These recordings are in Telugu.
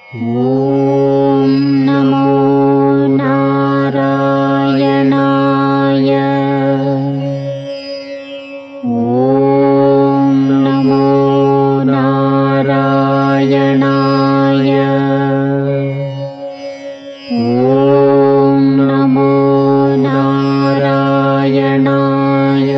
ఓం నమో నారాయణాయ. ఓం నమో నారాయణాయ. ఓం నమో నారాయణాయ.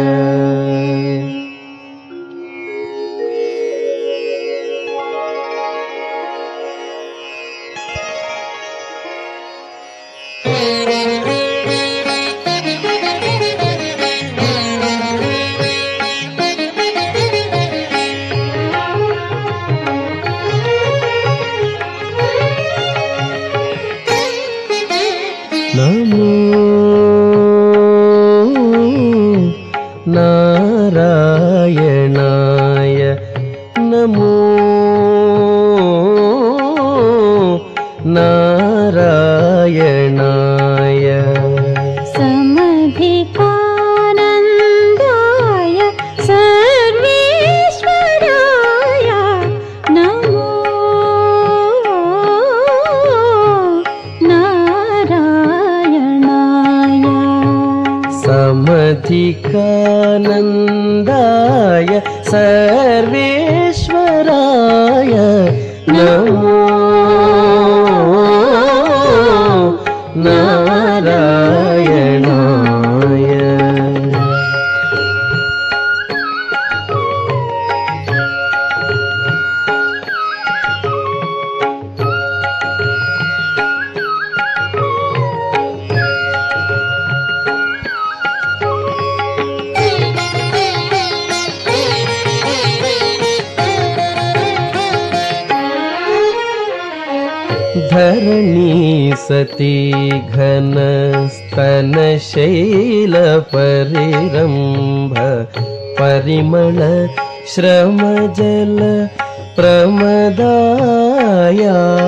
నమో నారాయణాయ. నమో నారాయణాయ. సమధికానందాయ సర్వేశ్వరాయ నమో నారాయణాయ. సమధికానందాయ సర్వేశ్వరాయ నమో నారాయణాయ. ధరణీ సతీ ఘన స్తన శైల పరిరంభ పరిమళ శ్రమ జల ప్రమదాయ.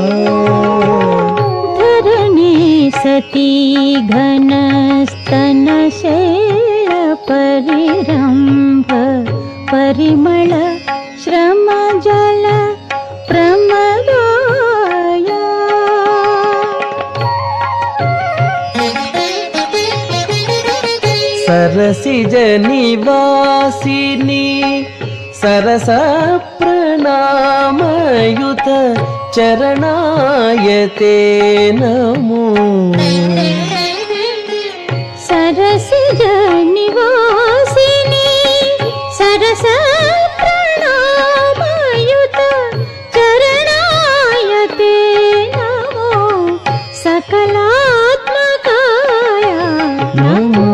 ధరణీ సతీ ఘన స్తన శైల పరిరంభ పరిమళ శ్రమ జల ప్రమదాయ. సరసిజ నివాసిని సరస ప్రణామయుత చరణాయతే నమో. సరసిజ నివాసిని సరస ప్రణామయుత చరణాయతే నమో. సకలాత్మకాయ నమో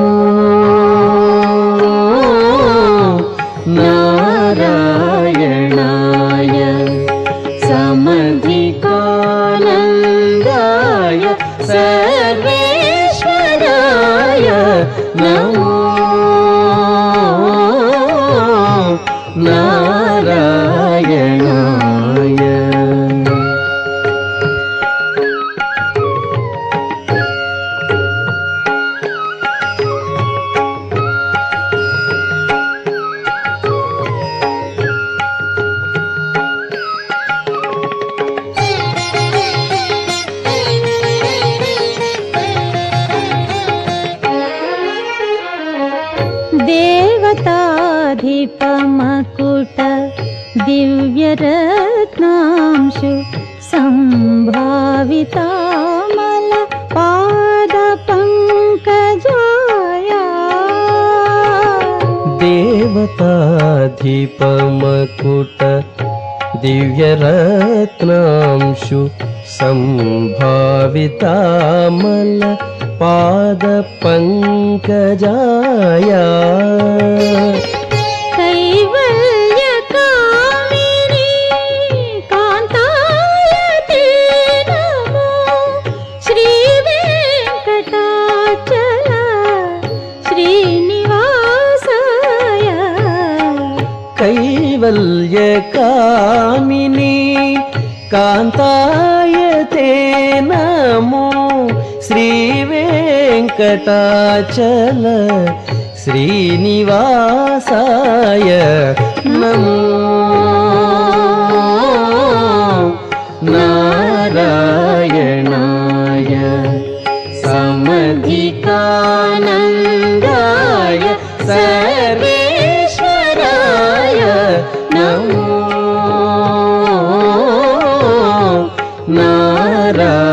నారాయణాయ. సమధికానందాయ సర్వేశ్వరాయ నమో నారాయణాయ. దేవతాధిపమకుట దివ్యరత్నాంశు సంభావితామల పాద పంకజాయ. దేవతాధిపమకుట దివ్యరత్నాంశు సంభావితామల పాద పంకజాయ. కైవల్యకామిని కాంతాయతే నమో. శ్రీ వెంకటాచల శ్రీనివాసాయ. కైవల్యకామిని కాంతాయతే నమో. శ్రీ వెంకటాచల శ్రీనివాసాయ నమో నారాయణాయ. सच्चिदानन्दाय सर्वेश्वराय नमो नारायणाय